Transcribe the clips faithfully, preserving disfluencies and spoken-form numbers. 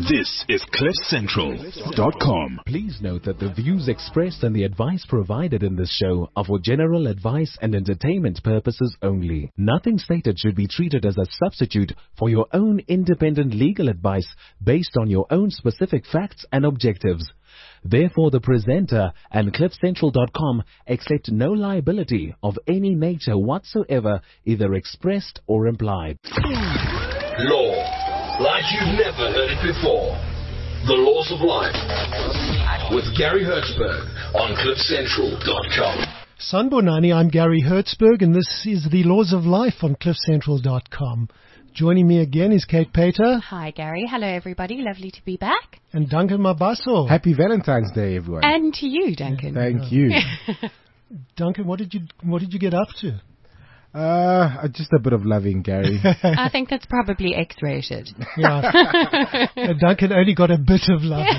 This is cliff central dot com. Please note that the views expressed and the advice provided in this show are for general advice and entertainment purposes only. Nothing stated should be treated as a substitute for your own independent legal advice based on your own specific facts and objectives. Therefore, the presenter and cliff central dot com accept no liability of any nature whatsoever, either expressed or implied. Law, like you've never heard it before. The Laws of Life with Gary Hertzberg on cliff central dot com. Sanbonani, I'm Gary Hertzberg, and this is The Laws of Life on cliff central dot com. Joining me again is Kate Pater. Hi, Gary. Hello, everybody. Lovely to be back. And Duncan Mabaso. Happy Valentine's Day, everyone. And to you, Duncan. Thank you. Duncan, what did you what did you get up to? Uh, just a bit of loving, Gary. I think that's probably X-rated. Yeah. Duncan only got a bit of love.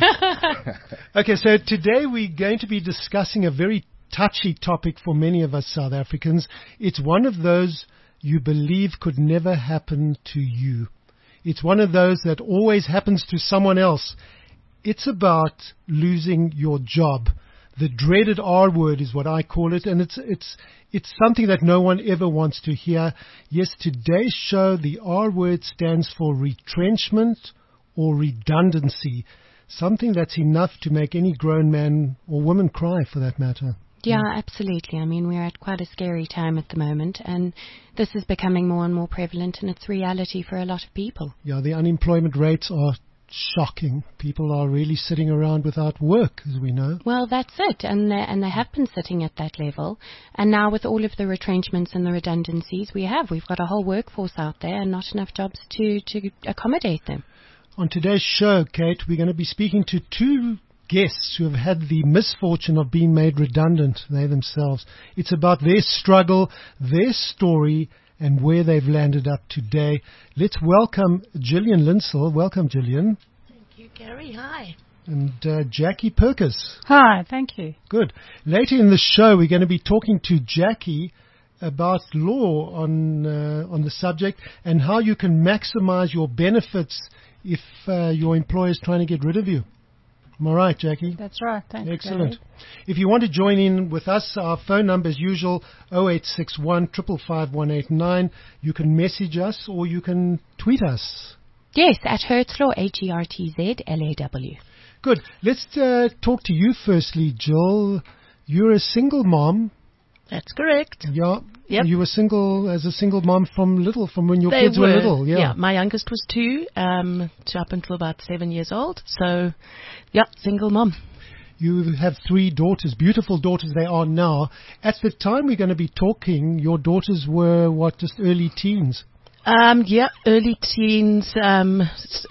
Okay, so today we're going to be discussing a very touchy topic for many of us South Africans. It's one of those you believe could never happen to you. It's one of those that always happens to someone else. It's about losing your job. The dreaded R word is what I call it, and it's it's it's something that no one ever wants to hear. Yes, today's show, the R word stands for retrenchment or redundancy, something that's enough to make any grown man or woman cry, for that matter. Yeah, absolutely. I mean, we're at quite a scary time at the moment, and this is becoming more and more prevalent, and it's reality for a lot of people. Yeah, the unemployment rates are shocking. People are really sitting around without work, as we know. Well, that's it, and they, and they have been sitting at that level. And now with all of the retrenchments and the redundancies we have, we've got a whole workforce out there and not enough jobs to, to accommodate them. On today's show, Kate, we're going to be speaking to two guests who have had the misfortune of being made redundant, they themselves. It's about their struggle, their story, and where they've landed up today. Let's welcome Gillian Linsell. Welcome, Gillian. Thank you, Gary. Hi. And uh, Jackie Perkis. Hi, thank you. Good. Later in the show, we're going to be talking to Jackie about law on uh, on the subject and how you can maximize your benefits if uh, your employer is trying to get rid of you. Am I right, Jackie? That's right. Thanks, Excellent. Gary. If you want to join in with us, our phone number as usual, oh eight six one, five five five, one eight nine. You can message us or you can tweet us. Yes, at Hertzlaw, H E R T Z L A W. Good. Let's uh, talk to you firstly, Jill. You're a single mom. That's correct. Yeah. Yep. You were single as a single mom from little, from when your they kids were, were little. Yeah. yeah. My youngest was two, um, to up until about seven years old. So, yeah, single mom. You have three daughters, beautiful daughters they are now. At the time we're going to be talking, your daughters were, what, just early teens? Um, yeah, early teens. Um,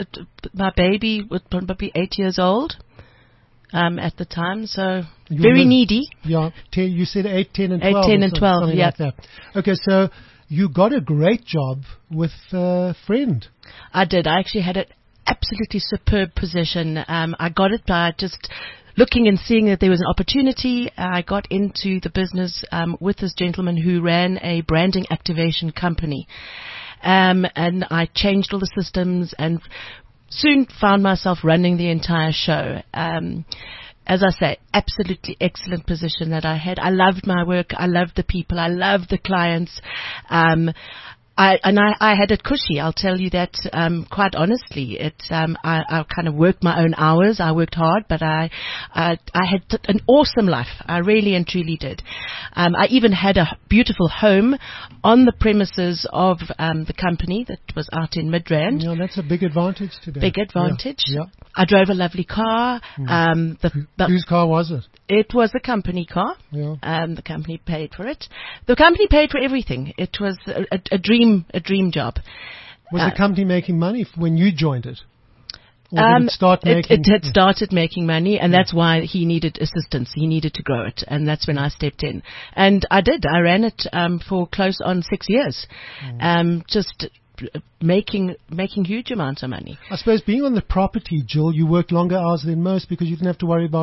my baby was probably eight years old. Um, at the time, so you very were, needy. Yeah, ten, you said eight, ten, and twelve. Eight, ten, and twelve. Yeah. Like that. Okay, so you got a great job with a friend. I did. I actually had an absolutely superb position. Um, I got it by just looking and seeing that there was an opportunity. I got into the business um, with this gentleman who ran a branding activation company, um, and I changed all the systems and soon found myself running the entire show. Um, as I say, absolutely excellent position that I had. I loved my work. I loved the people. I loved the clients. Um, I, and I, I had it cushy. I'll tell you that um, quite honestly. It, um, I, I kind of worked my own hours. I worked hard, but I, I, I had t- an awesome life. I really and truly did. Um, I even had a beautiful home on the premises of um, the company that was out in Midrand. Yeah, that's a big advantage today. Big advantage. Yeah. yeah. I drove a lovely car. Mm. Um, the, the, Whose car was it? It was a company car. Yeah. Um, the company paid for it. The company paid for everything. It was a, a, a dream, a dream job. Was uh, the company making money when you joined it? Or um, did it start it, making? It had started making money, and yeah. that's why he needed assistance. He needed to grow it, and that's when I stepped in. And I did. I ran it um, for close on six years. Mm. Um, just making making huge amounts of money. I suppose being on the property, Jill, you worked longer hours than most because you didn't have to worry about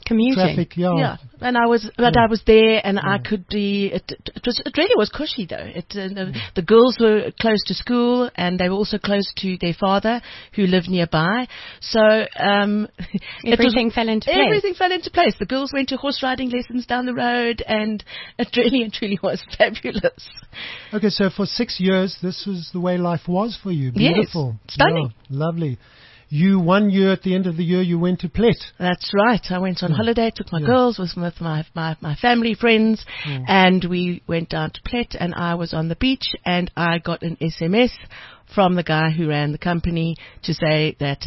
Commuting. traffic. Yeah. Yeah, and I was, but Yeah. I was there, and I Yeah. could be. It, it was, it really was cushy though. It, uh, the, the girls were close to school, and they were also close to their father, who lived nearby. So um, it Everything was, fell into place. Everything fell into place. The girls went to horse riding lessons down the road, and it really and truly was fabulous. Okay, so for six years, this was the way life was for you. Yes, Beautiful. stunning. Yeah, lovely. You, one year at the end of the year, you went to Plet. That's right. I went on Yeah. holiday, took my Yeah. girls, was with my, my, my family, friends, Mm. and we went down to Plet, and I was on the beach, and I got an S M S from the guy who ran the company to say that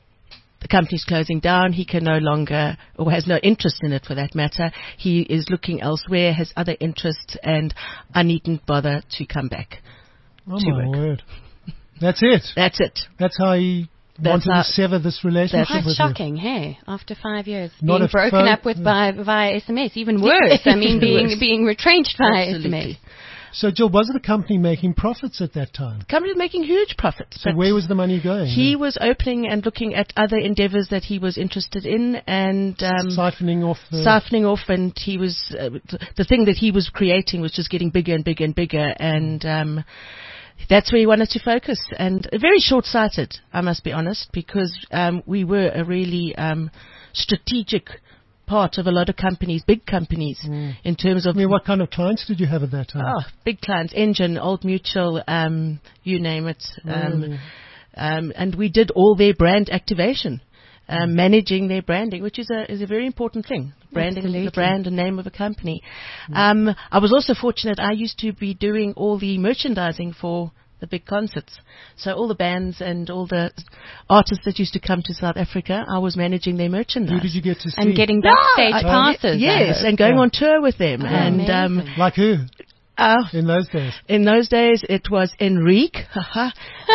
the company's closing down. He can no longer, or has no interest in it for that matter. He is looking elsewhere, has other interests, and I needn't bother to come back. Oh, To my work. word. That's it. That's it. That's how he That's wanted how- to sever this relationship Quite with shocking, hey? After five years, Not being a broken phone- up with by via S M S, even worse. I mean, being Worse. being retrenched via Absolutely. S M S. you. So, Jill, wasn't the company making profits at that time? Company was making huge profits. So but where was the money going? He was opening and looking at other endeavours that he was interested in, and um, siphoning off the... siphoning off. And he was uh, th- the thing that he was creating was just getting bigger and bigger and bigger, and um, that's where he wanted to focus. And very short-sighted, I must be honest, because um, we were a really um, strategic part of a lot of companies, big companies, Mm. in terms of I mean, what kind of clients did you have at that time? Oh, big clients, Engine, Old Mutual, um, you name it. Um, Really? um, and we did all their brand activation, um, managing their branding, which is a is a very important thing. Branding Absolutely. the brand and name of a company. Um, I was also fortunate. I used to be doing all the merchandising for the big concerts. So all the bands and all the artists that used to come to South Africa, I was managing their merchandise. Who did you get to see? And getting backstage I- passes. Yes, I and going Yeah. on tour with them. Oh, and um, amazing. Like who uh, in those days? in those days, it was Enrique. Haha.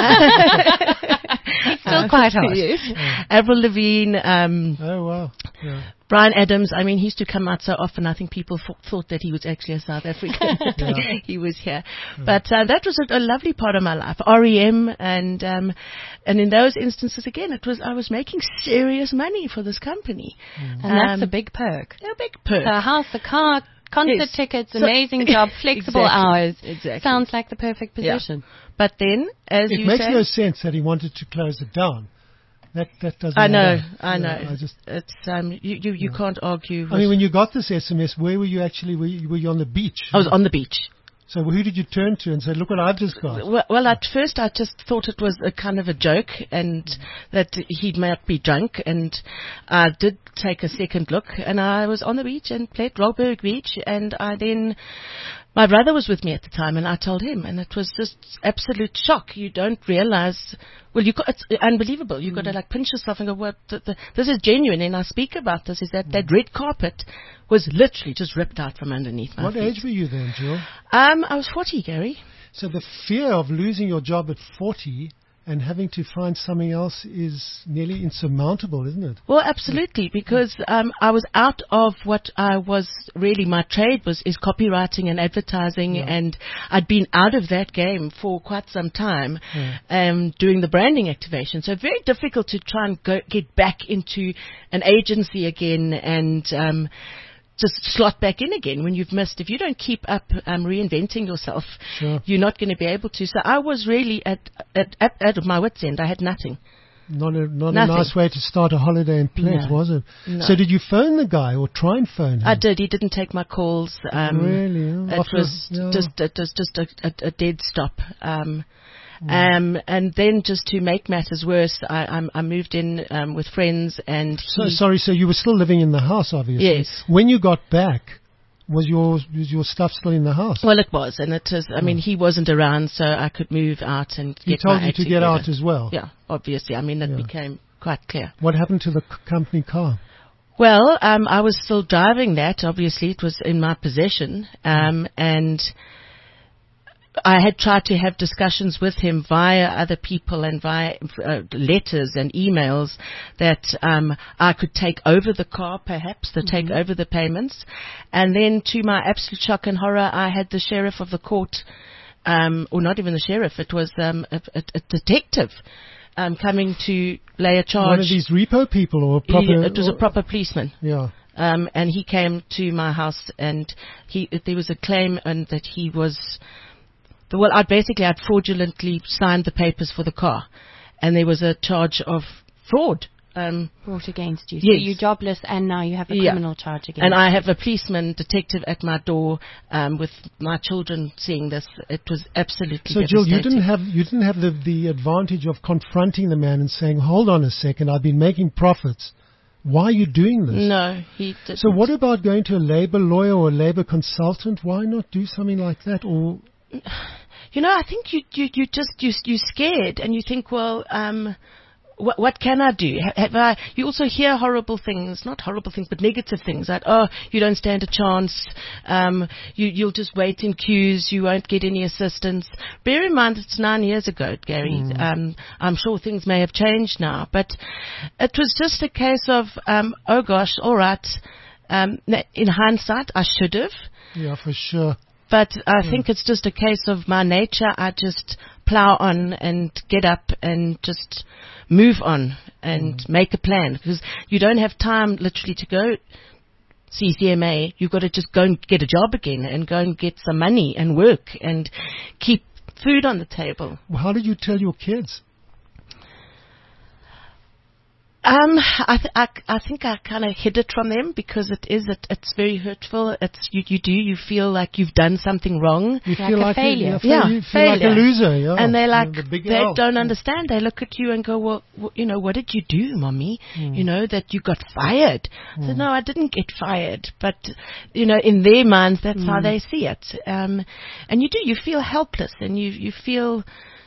Still quite hot. Yes. Avril Lavigne, um, Oh, wow. Yeah. Brian Adams. I mean, he used to come out so often. I think people th- thought that he was actually a South African. Yeah. He was here. But uh, that was a, a lovely part of my life. R E M, and um, and in those instances, again, it was I was making serious money for this company. And that's Um, a big perk. A big perk. So a house, a car, concert Yes. tickets, So- amazing job, flexible Exactly. hours. Exactly. Sounds like the perfect Yeah. position. But then, as It you makes say, no sense that he wanted to close it down. That that doesn't. I know, matter. I Yeah, know. I just. It's um, you you, you can't argue. I with- mean, when you got this S M S, where were you actually? Were you, were you on the beach? I was on the beach. So who did you turn to and say, "Look what I've just got"? Well, well, at first I just thought it was a kind of a joke, and that he might be drunk. And I did take a second look, and I was on the beach and played Rolberg Beach, and I then. My brother was with me at the time, and I told him, and it was just absolute shock. You don't realize, well, you got, it's unbelievable. You've got to like pinch yourself and go, "What? The, the, this is genuine." And I speak about this. Is that that red carpet was literally just ripped out from underneath my What feet. age were you then, Jill? Um, I was forty, Gary. So the fear of losing your job at forty and having to find something else is nearly insurmountable, isn't it? Well, absolutely, because um, I was out of what I was really my trade was is copywriting and advertising, Yeah. and I'd been out of that game for quite some time, Yeah. um, doing the branding activation. So very difficult to try and go, get back into an agency again and. Um, just slot back in again when you've missed. If you don't keep up um, reinventing yourself, Sure. you're not going to be able to. So I was really at at, at, at my wit's end. I had nothing. Not a not a Nothing. nice way to start a holiday in Plet, No. was it? No. So did you phone the guy or try and phone him? I did. He didn't take my calls. Um, Really? Oh, It after- was yeah. just it was just a, a, a dead stop. Um, Mm. um, and then just to make matters worse, I, I, I moved in um, with friends, and So, he, sorry, so you were still living in the house, obviously. Yes. When you got back, was your was your stuff still in the house? well, it was, and it is. I mean, he wasn't around, so I could move out and he get told my you act to get together. out as well. Yeah, obviously. I mean, it Yeah. became quite clear. What happened to the c- company car? Well, um, I was still driving that. Obviously, it was in my possession, um, and I had tried to have discussions with him via other people and via uh, letters and emails that um, I could take over the car, perhaps, to take over the payments. And then, to my absolute shock and horror, I had the sheriff of the court, um, or not even the sheriff, it was um, a, a, a detective. Um, coming to lay a charge. One of these repo people or proper? He- it was a or- proper policeman. Yeah. Um, and he came to my house, and he there was a claim and that he was, well, I basically I'd fraudulently signed the papers for the car, and there was a charge of fraud. Um, brought against you. Yes. So you're jobless and now you have a Yeah. criminal charge against And you. I have a policeman detective at my door um, with my children seeing this. It was absolutely So, Jill, you devastating. didn't have you didn't have the, the advantage of confronting the man and saying, "Hold on a second, I've been making profits. Why are you doing this?" No, he didn't. So, what about going to a labor lawyer or a labor consultant? Why not do something like that? Or You know, I think you you you just you you're scared, and you think, well, um, what what can I do? Ha- Have I? You also hear horrible things, not horrible things, but negative things, like, oh, you don't stand a chance. Um, you you'll just wait in queues. You won't get any assistance. Bear in mind, it's nine years ago, Gary. Mm. Um, I'm sure things may have changed now, but it was just a case of, um, oh gosh, all right. Um, in hindsight, I should have. yeah, for sure. But I think it's just a case of my nature. I just plow on and get up and just move on and Mm. make a plan, because you don't have time literally to go C C M A. You've got to just go and get a job again and go and get some money and work and keep food on the table. Well, how did you tell your kids? Um, I, th- I, I think I kind of hid it from them, because it is it, it's very hurtful. It's you, you do you feel like you've done something wrong. You Like feel a like failure. A, Yeah, you feel like a failure. loser. Yeah, And they're like, The big they L. don't understand. They look at you and go, well, w- you know, what did you do, mommy? Mm. You know, that you got fired. I said, Mm. no, I didn't get fired. But, you know, in their minds, that's how Mm. they see it. Um, and you do, you feel helpless, and you, you feel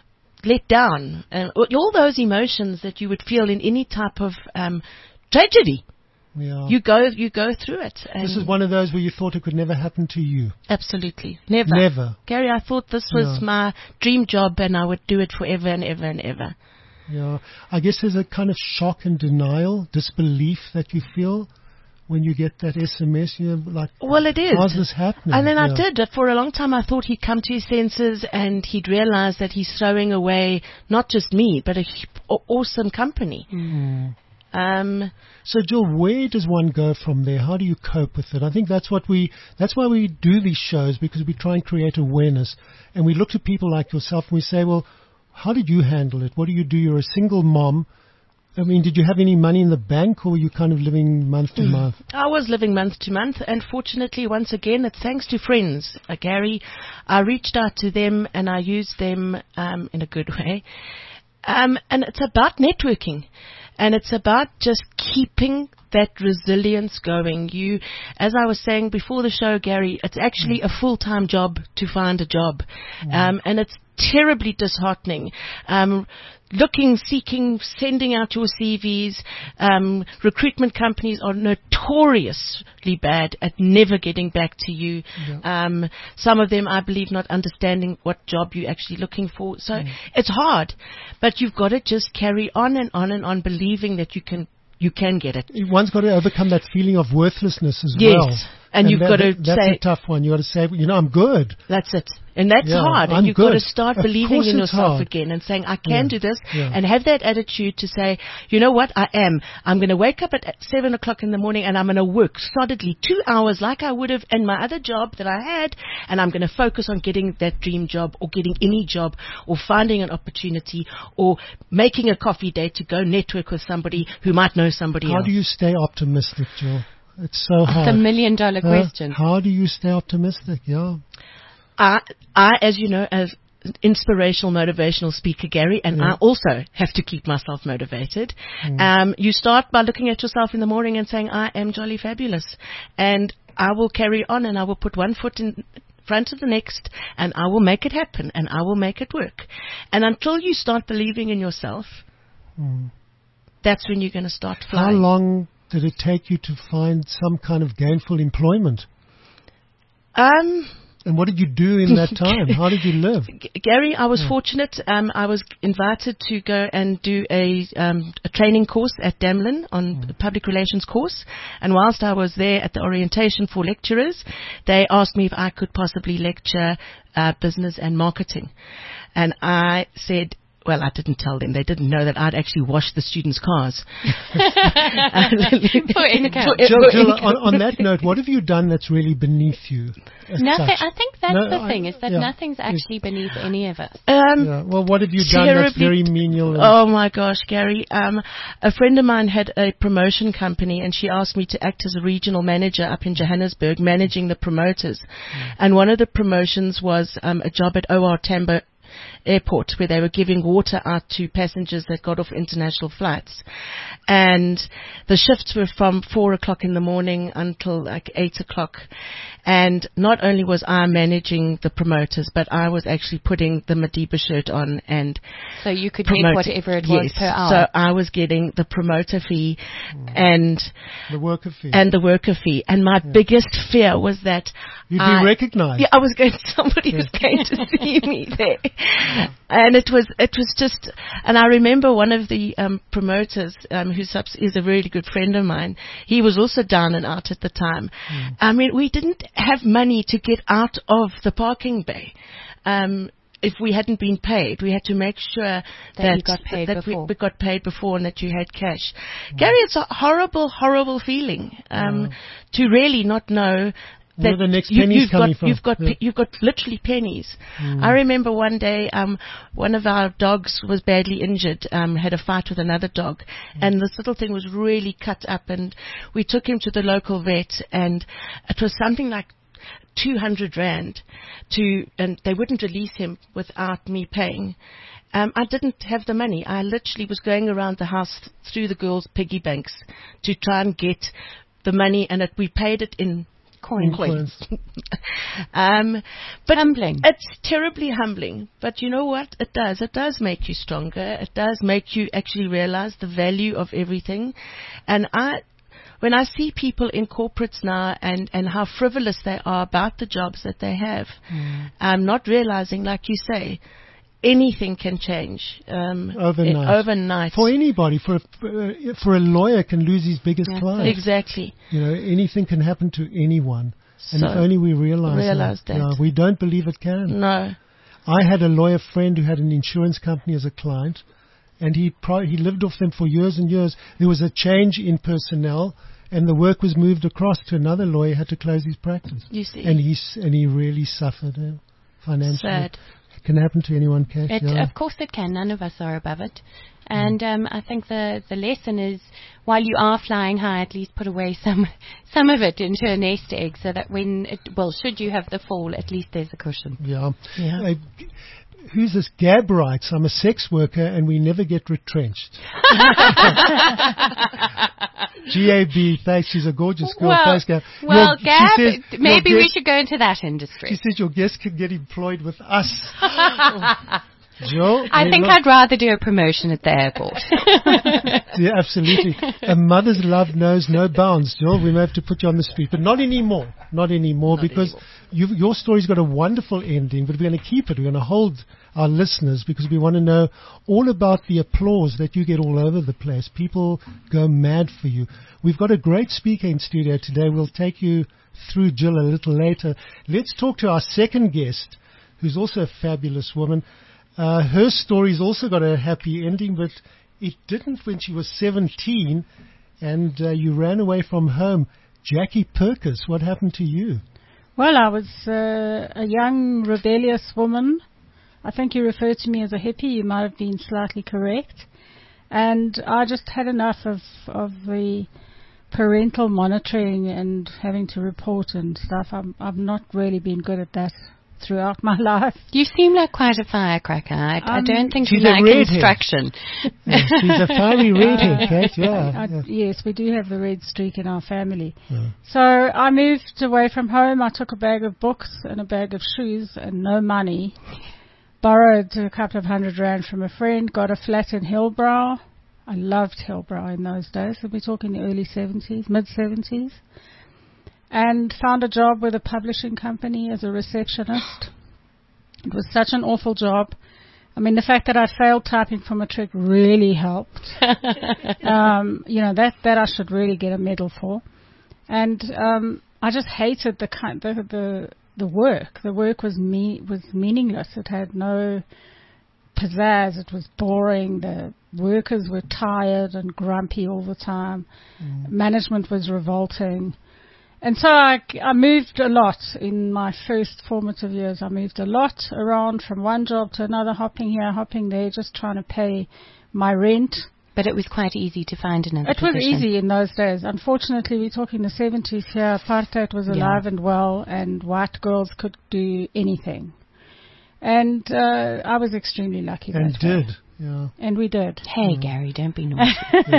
let down. Uh, all those emotions that you would feel in any type of um, tragedy. Yeah. You go, you go through it. And This is one of those where you thought it could never happen to you. absolutely never. Never. Gary, I thought this was Yeah. my dream job, and I would do it forever and ever and ever. Yeah. I guess there's a kind of shock and denial, disbelief that you feel when you get that S M S. You're like, Well, it is. how's this happening? And then I Yeah. did. For a long time, I thought he'd come to his senses and he'd realize that he's throwing away not just me, but a h- aw- awesome company. Mm. Um, So, Jill, where does one go from there? How do you cope with it? I think that's what we, that's why we do these shows, because we try and create awareness. And we look to people like yourself and we say, well, how did you handle it? What do you do? You're a single mom. I mean, did you have any money in the bank, or were you kind of living month to month? I was living month to month, and fortunately, once again, it's thanks to friends. Uh, Gary, I reached out to them and I used them um, in a good way. Um, and it's about networking, and it's about just keeping that resilience going. You, as I was saying before the show, Gary, it's actually a full-time job to find a job, um, and it's terribly disheartening. Um, looking, seeking, sending out your C Vs. Um, recruitment companies are notoriously bad at never getting back to you. Um, some of them, I believe, not understanding what job you're actually looking for. So it's hard, but you've got to just carry on and on and on, believing that you can you can get it. One's got to overcome that feeling of worthlessness as Yes, well. and you've that- got to That's say- a tough one. You've got to say, you know, I'm good. That's it. And that's Yeah, hard. I'm And you've got to good. start Of believing course in it's yourself hard. again and saying, I can Yeah, do this, yeah. and have that attitude to say, you know what, I am. I'm going to wake up at seven o'clock in the morning and I'm going to work solidly two hours like I would have in my other job that I had, and I'm going to focus on getting that dream job, or getting any job, or finding an opportunity, or making a coffee date to go network with somebody who might know somebody How else. do you stay optimistic, Jill? It's so hard. It's a million dollar Huh? question. How do you stay optimistic? Yeah. I, I, as you know, as an inspirational, motivational speaker, Gary, and Yeah. I also have to keep myself motivated. Mm. Um, you start by looking at yourself in the morning and saying, I am jolly fabulous. And I will carry on, and I will put one foot in front of the next, and I will make it happen, and I will make it work. And until you start believing in yourself, Mm. that's when you're going to start How flying. long did it take you to find some kind of gainful employment? Um... And what did you do in that time? How did you live? G- Gary, I was fortunate. Um, I was invited to go and do a, um, a training course at Damlin on a public relations course. And whilst I was there at the orientation for lecturers, they asked me if I could possibly lecture uh, business and marketing. And I said, well, I didn't tell them. They didn't know that I'd actually washed the students' cars. For income. Jill, Jill, on, on that note, what have you done that's really beneath you? Nothing. Such? I think that's No, the I- thing, is that yeah. nothing's actually beneath any of us. Um, Yeah. Well, what have you done that's terribly- very menial? And Oh my gosh, Gary. Um, a friend of mine had a promotion company and she asked me to act as a regional manager up in Johannesburg, managing the promoters. Mm. And one of the promotions was um, a job at O R Tambo Airport, where they were giving water out to passengers that got off international flights. And the shifts were from four o'clock in the morning until like eight o'clock. And not only was I managing the promoters, but I was actually putting the Madiba shirt on and So you could promoting. get whatever it was Yes. per hour. So I was getting the promoter fee and the worker fee. and the worker fee. And my biggest fear was that You'd I, be recognized. yeah, I was going. Somebody was going to see me there, and it was it was just. And I remember one of the um, promoters, um, who subs- is a really good friend of mine. He was also down and out at the time. Mm. I mean, we didn't have money to get out of the parking bay. Um, if we hadn't been paid, we had to make sure that, you got paid that we, before. we got paid before and that you had cash. Gary, it's a horrible, horrible feeling um, to really not know Where that the next you, penny's you've coming got, from. You've got, Yeah. pe- you've got literally pennies. I remember one day, um, one of our dogs was badly injured, um, had a fight with another dog, and this little thing was really cut up, and we took him to the local vet, and it was something like two hundred rand to, and they wouldn't release him without me paying. Um, I didn't have the money. I literally was going around the house th- through the girls' piggy banks to try and get the money, and it, we paid it in Coins. coins. um, but Humbling. It's terribly humbling. But you know what? It does. It does make you stronger. It does make you actually realize the value of everything. And I, when I see people in corporates now and, and how frivolous they are about the jobs that they have, Mm. I'm not realizing, like you say, anything can change um, Overnight. i- overnight. For anybody, for a, uh, for a lawyer can lose his biggest That's client. Exactly. You know, anything can happen to anyone. And So, if only we realize, realize that. that. Yeah, we don't believe it can. No. I had a lawyer friend who had an insurance company as a client, and he pro- he lived off them for years and years. There was a change in personnel, and the work was moved across to another lawyer. Had to close his practice, You see. and he s- and he really suffered uh, financially. Sad. It can happen to anyone, Cash. It, yeah. Of course it can. None of us are above it. And um, I think the, the lesson is, while you are flying high, at least put away some some of it into a nest egg, so that when, it, well, should you have the fall, at least there's a cushion. Yeah. Yeah. Uh, g- who's this? Gab writes, I'm a sex worker and we never get retrenched. G A B, thanks. She's a gorgeous girl. Well, thanks, Gab. well Your- she Gab, says your maybe we guest- should go into that She industry. says your guest can get employed with us. Joe? I we think love- I'd rather do a promotion at the airport. Yeah, absolutely. A mother's love knows no bounds, Jill. We may have to put you on the street, but not anymore. Not anymore, Not because anymore. You've, your story's got a wonderful ending, but we're going to keep it. We're going to hold our listeners because we want to know all about the applause that you get all over the place. People go mad for you. We've got a great speaker in studio today. We'll take you through Jill a little later. Let's talk to our second guest, who's also a fabulous woman. Uh, her story's also got a happy ending, but it didn't when she was seventeen, and uh, you ran away from home. Jackie Perkins, what happened to you? Well, I was uh, a young, rebellious woman. I think you referred to me as a hippie. You might have been slightly correct. And I just had enough of, of the parental monitoring and having to report and stuff. I'm, I've not really been good at that throughout my life. You seem like quite a firecracker. I, I Um, don't think you she's a like redhead. instruction. Yeah, she's a fiery redhead, Kate. Yeah, I, yeah. Yes, we do have the red streak in our family. Yeah. So I moved away from home. I took a bag of books and a bag of shoes and no money. Borrowed a couple of hundred rand from a friend. Got a flat in Hillbrow. I loved Hillbrow in those days. We're talking the early seventies, mid seventies. And found a job with a publishing company as a receptionist. It was such an awful job. I mean, the fact that I failed typing for matric really helped. um, you know, that, that I should really get a medal for. And um, I just hated the kind, the, the the work. The work was me was meaningless. It had no pizzazz. It was boring. The workers were tired and grumpy all the time. Mm. Management was revolting. And so I, I moved a lot in my first formative years. I moved a lot around from one job to another, hopping here, hopping there, just trying to pay my rent. But it was quite easy to find another It was position. easy in those days. Unfortunately, we're talking the seventies here. Apartheid was alive yeah. and well, and white girls could do anything. And uh, I was extremely lucky. And that did. way. Yeah. And we did. Hey, mm. Gary, don't be naughty.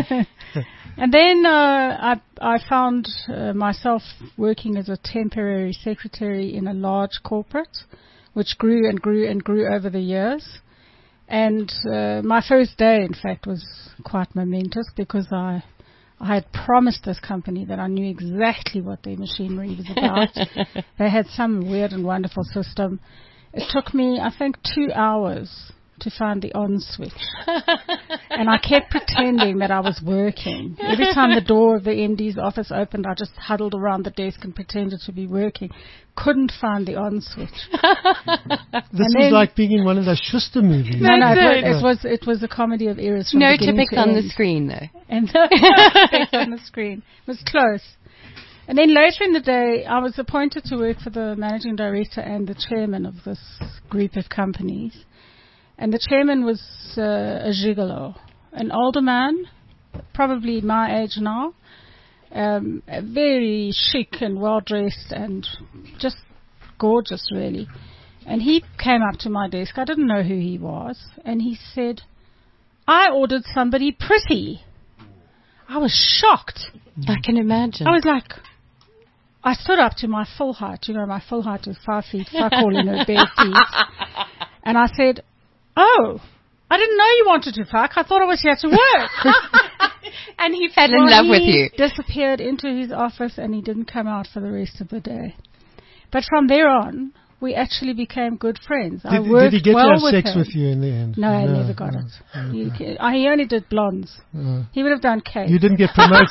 And then uh, I, I found uh, myself working as a temporary secretary in a large corporate, which grew and grew and grew over the years. And uh, my first day, in fact, was quite momentous because I, I had promised this company that I knew exactly what their machinery was about. They had some weird and wonderful system. It took me, I think, two hours to find the on switch. And I kept pretending that I was working. Every time the door of the M D's office opened, I just huddled around the desk and pretended to be working. Couldn't find the on switch. This was like being in one of those Schuster movies. No, no, it, it was it was a comedy of errors from no beginning to typics on end. the screen, though. And no typics on the screen. It was close. And then later in the day, I was appointed to work for the managing director and the chairman of this group of companies. And the chairman was uh, a gigolo, an older man, probably my age now, um, very chic and well-dressed and just gorgeous, really. And he came up to my desk. I didn't know who he was. And he said, I ordered somebody pretty. I was shocked. I can imagine. I was like... I stood up to my full height. You know, my full height is five feet, fuck all in her bare feet. And I said... Oh, I didn't know you wanted to fuck. I thought I was here to work. And he fell well, in love he with you. Disappeared into his office and he didn't come out for the rest of the day. But from there on, we actually became good friends. Did, I worked did he get well to have with sex him. with you in the end? No, I no never got no, it. no, He, okay. uh, he only did blondes. Uh, he would have done cake. You didn't get promoted.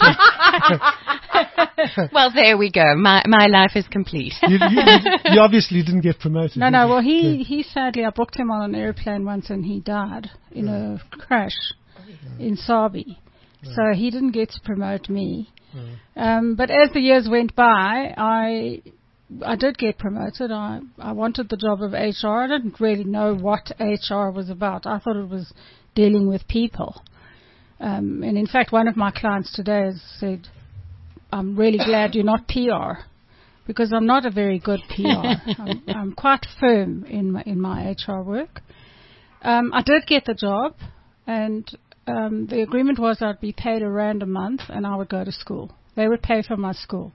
Well, there we go. My my life is complete. you, you, you obviously didn't get promoted. No, no. You? Well, he, yeah. he sadly, I booked him on an airplane once and he died in a crash in Sabi. So he didn't get to promote me. Um, but as the years went by, I I did get promoted. I, I wanted the job of H R. I didn't really know what H R was about. I thought it was dealing with people. Um, and in fact, one of my clients today has said, I'm really glad you're not P R, because I'm not a very good P R. I'm, I'm quite firm in my, in my H R work. Um, I did get the job, and um, the agreement was I'd be paid a rand a month, and I would go to school. They would pay for my school.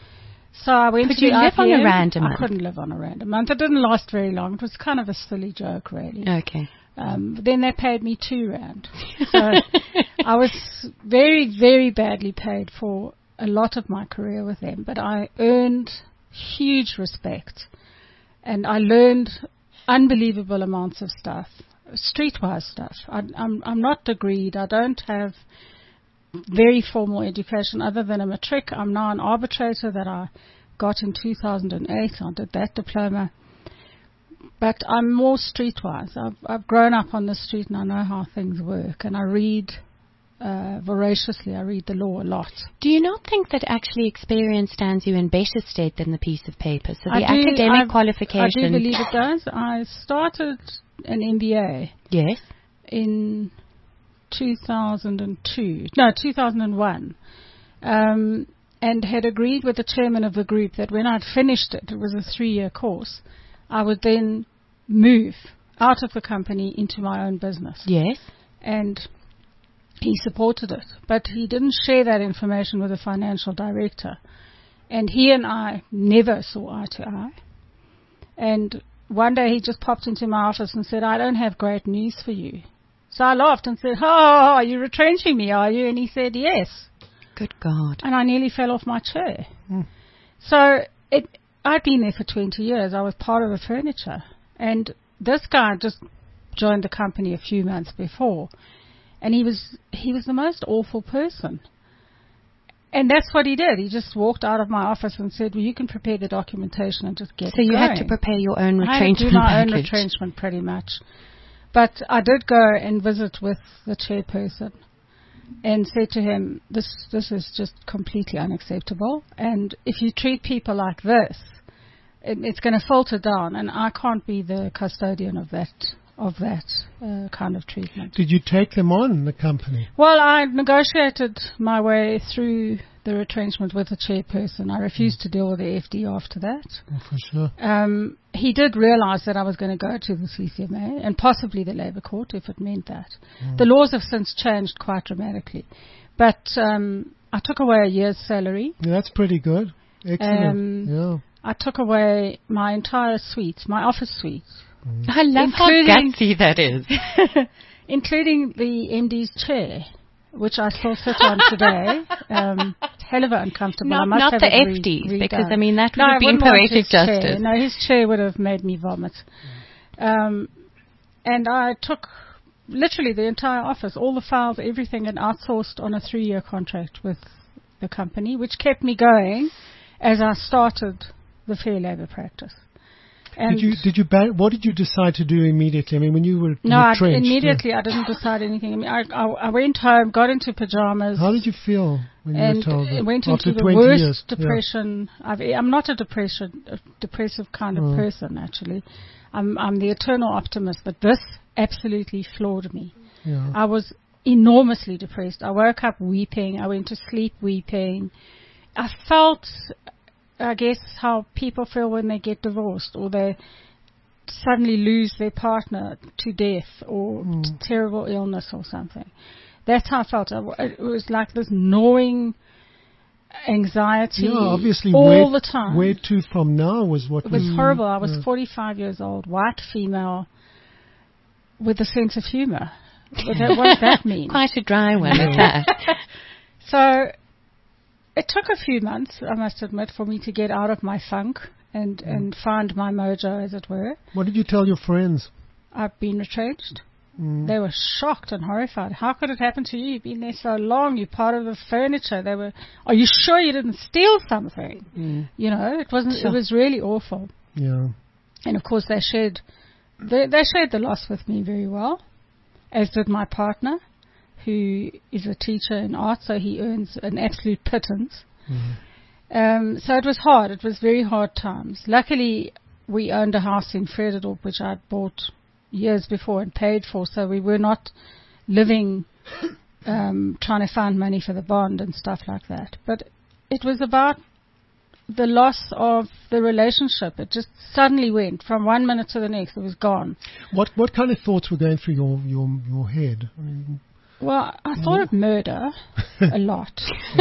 So I went Could to you live I P M. on a rand a I month? couldn't live on a rand a month. It didn't last very long. It was kind of a silly joke, really. Okay. Um, but then they paid me two rand. So I was very, very badly paid for a lot of my career with them. But I earned huge respect. And I learned unbelievable amounts of stuff, streetwise stuff. I, I'm, I'm not degreed. I don't have very formal education other than a matric. I'm now an arbitrator that I got in two thousand eight. I did that diploma. But I'm more streetwise. I've, I've grown up on the street and I know how things work. And I read uh, voraciously. I read the law a lot. Do you not think that actually experience stands you in better stead than the piece of paper? So the I do, academic I've, qualification... I do believe it does. I started an M B A. Yes. In two thousand two. No, two thousand one. Um, and had agreed with the chairman of the group that when I'd finished it, it was a three-year course, I would then move out of the company into my own business. Yes. And he supported it. But he didn't share that information with the financial director. And he and I never saw eye to eye. And one day he just popped into my office and said, I don't have great news for you. So I laughed and said, oh, are you retrenching me, are you? And he said, yes. Good God. And I nearly fell off my chair. Mm. So it... I'd been there for twenty years. I was part of the furniture. And this guy just joined the company a few months before. And he was he was the most awful person. And that's what he did. He just walked out of my office and said, well, you can prepare the documentation and just get So it you going. had to prepare your own I had to retrenchment do my package. own retrenchment pretty much. But I did go and visit with the chairperson and said to him, this this is just completely unacceptable. And if you treat people like this, it, it's going to filter down, and I can't be the custodian of that of that uh, kind of treatment. Did you take them on, the company? Well, I negotiated my way through the retrenchment with the chairperson. I refused mm. to deal with the F D after that. Oh, for sure. Um, he did realize that I was going to go to the C C M A and possibly the Labour Court if it meant that. Mm. The laws have since changed quite dramatically. But um, I took away a year's salary. Yeah, that's pretty good. Excellent. Um, yeah. I took away my entire suite, my office suite. Mm. I love how gutsy that is. Including the M D's chair, which I still sit on today. Um, it's hell of a uncomfortable. Not, I must not have the it F Ds, re- because, I mean, that would no, have been poetic justice. Chair. No, his chair would have made me vomit. Um, and I took literally the entire office, all the files, everything, and outsourced on a three-year contract with the company, which kept me going as I started the fair labour practice. And did you did you ban- what did you decide to do immediately? I mean, when you were no, I, retrenched, immediately yeah. I didn't decide anything. I mean, I, I I went home, got into pajamas. How did you feel when you were told that? Went After into the worst years, depression. Yeah. I've, I'm not a depression, a depressive kind of oh. person actually. I'm I'm the eternal optimist, but this absolutely floored me. Yeah. I was enormously depressed. I woke up weeping. I went to sleep weeping. I felt, I guess, how people feel when they get divorced or they suddenly lose their partner to death or mm. t- terrible illness or something. That's how I felt. It was like this gnawing anxiety yeah, obviously all where, the time. Where to from now was what it was was horrible. I was yeah. forty-five years old, white female, with a sense of humour. What does that mean? Quite a dry one at that. So it took a few months, I must admit, for me to get out of my funk and, mm. and find my mojo, as it were. What did you tell your friends? I've been retrenched. Mm. They were shocked and horrified. How could it happen to you? You've been there so long. You're part of the furniture. They were, are you sure you didn't steal something? Mm. You know, it wasn't. Sure. It was really awful. Yeah. And of course, they shared, they, they shared the loss with me very well, as did my partner, who is a teacher in art, so he earns an absolute pittance. Mm. Um, so it was hard. It was very hard times. Luckily, we owned a house in Vredendorp, which I'd bought years before and paid for, so we were not living, um, trying to find money for the bond and stuff like that. But it was about the loss of the relationship. It just suddenly went from one minute to the next. It was gone. What what kind of thoughts were going through your your, your head? I mean, well, I thought of murder a lot.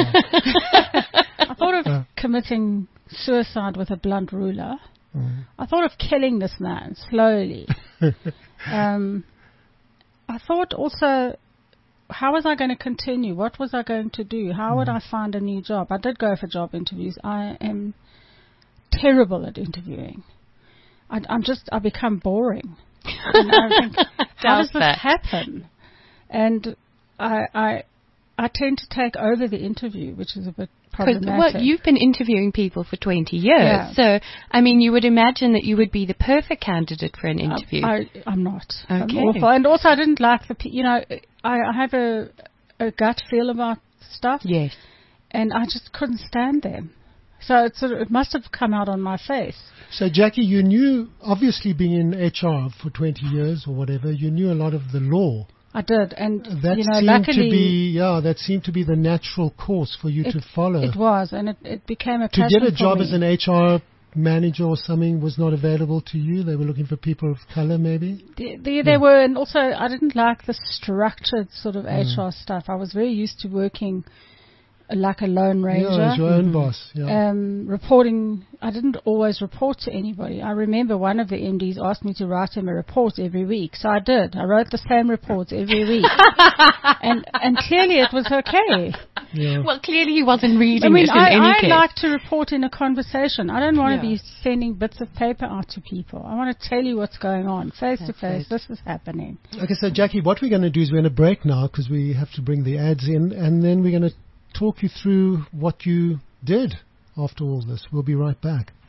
I thought of uh. committing suicide with a blunt ruler. Mm. I thought of killing this man slowly. um, I thought also, how was I going to continue? What was I going to do? How mm. would I find a new job? I did go for job interviews. I am terrible at interviewing. I, I'm just, I become boring. And I think, how does this happen? And I, I, I tend to take over the interview, which is a bit problematic. Well, you've been interviewing people for twenty years, yeah. so I mean, you would imagine that you would be the perfect candidate for an interview. I, I, I'm not. Okay. I'm awful. And also, I didn't like the. You know, I, I have a, a gut feel about stuff. Yes. And I just couldn't stand them. So it sort of, it must have come out on my face. So Jackie, you knew, obviously being in H R for twenty years or whatever, you knew a lot of the law. I did, and that you know, seemed luckily, to be yeah, that seemed to be the natural course for you it, to follow. It was, and it, it became a to passion get a job for me. as an H R manager or something was not available to you. They were looking for people of color, maybe. The, the, they yeah. were, and also I didn't like the structured sort of mm. H R stuff. I was very used to working like a lone ranger. Yeah, as your own mm-hmm. boss. Yeah. Um, reporting, I didn't always report to anybody. I remember one of the M Ds asked me to write him a report every week, so I did. I wrote the same reports every week. and and clearly it was okay. Yeah. Well, clearly he wasn't reading I mean, it in I, any I case. I like to report in a conversation. I don't want to yeah. be sending bits of paper out to people. I want to tell you what's going on, face That's to face. it. This is happening. Okay, so Jackie, what we're going to do is we're going to break now because we have to bring the ads in, and then we're going to talk you through what you did after all this. We'll be right back.